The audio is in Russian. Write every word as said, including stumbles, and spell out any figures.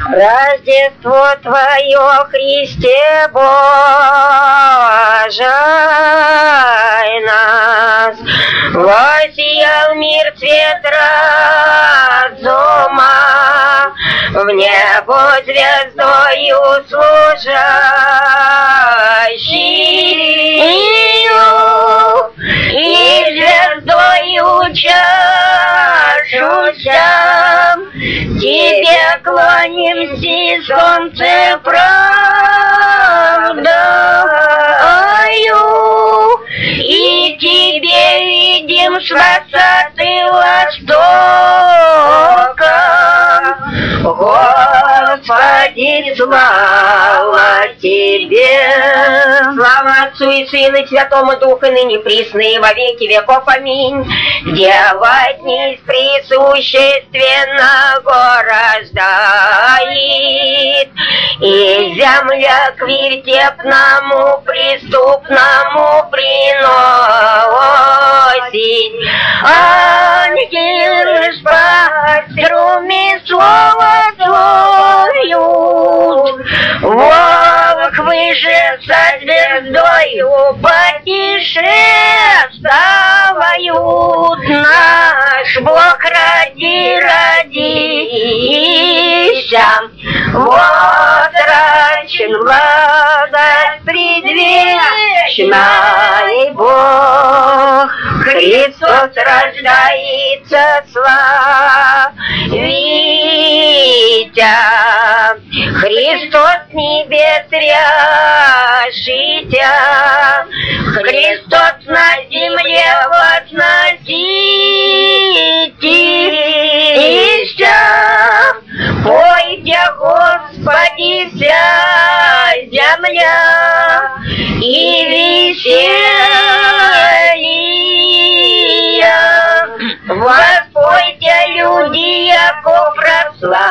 Рождество Твое, Христе, божай нас. Воссиял мир цвет разума, в небо звездою служащую, и звездою чашуся, Тебе кланяемся, солнце правдою, и Тебе видим с высоты востока. Господи, слава Тебе! Слава Отцу и Сыну и Святому Духу, и ныне присно и во веки веков. Аминь. Дева дни присущественного рождает, и земля к вертепному преступному приносит. Ангелы ж по струме слова зовут, волхвы же со звездою потешествуют. Наш Бог ради родися, вот рачен благость предвечный Бог. Христос рождается, славите, Христос небес ряшите, Христос на земле возносите. Пойте, Господи, вся земля, и веселья. Воспойте, люди, яко прославите